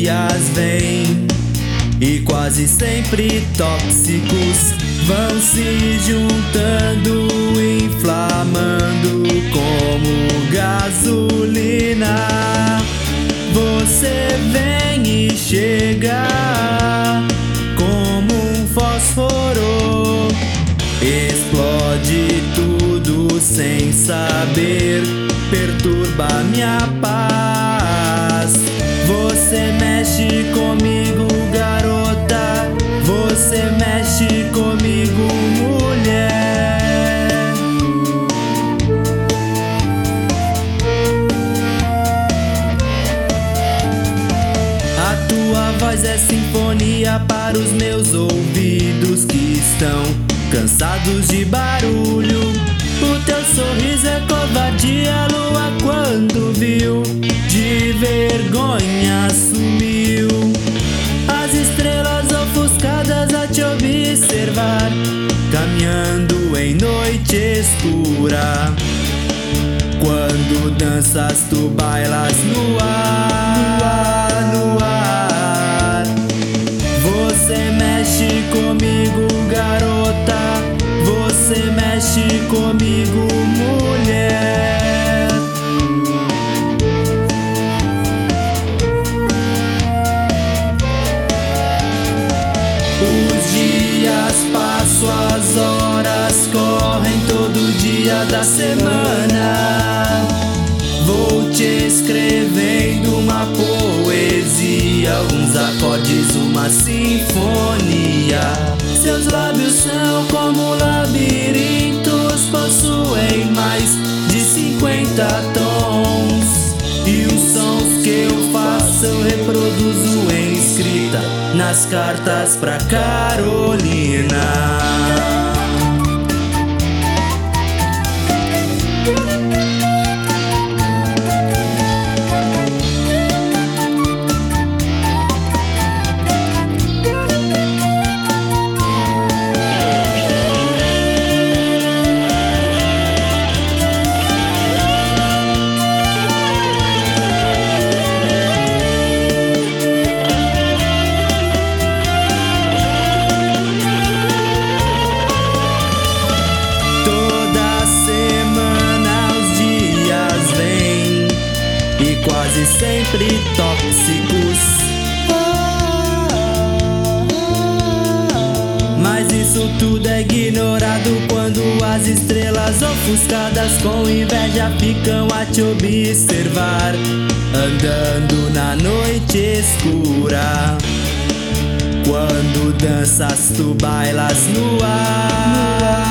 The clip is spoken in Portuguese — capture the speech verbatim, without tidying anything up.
dias vêm e quase sempre tóxicos vão se juntando, inflamando como gasolina. Você vem e chega como um fósforo, explode tudo sem saber, perturba minha paz. Você mexe comigo, garota, você mexe comigo, mulher. A tua voz é sinfonia para os meus ouvidos que estão cansados de barulho. O teu sorriso é covardia, lua quando viu, de vergonha sumiu. As estrelas ofuscadas a te observar, caminhando em noite escura. Quando danças tu bailas no ar, no ar. Você mexe comigo, garota, você mexe comigo, mulher. Os dias passam, as horas correm todo dia da semana. Vou te escrevendo uma poesia, alguns acordes, uma sinfonia. Seus lábios são como labirintos, possuem mais de cinquenta tons. E os sons que eu faço eu reproduzo em escrita nas cartas pra Carolina. Quase sempre tóxicos, mas isso tudo é ignorado quando as estrelas ofuscadas com inveja ficam a te observar, andando na noite escura. Quando danças tu bailas no ar.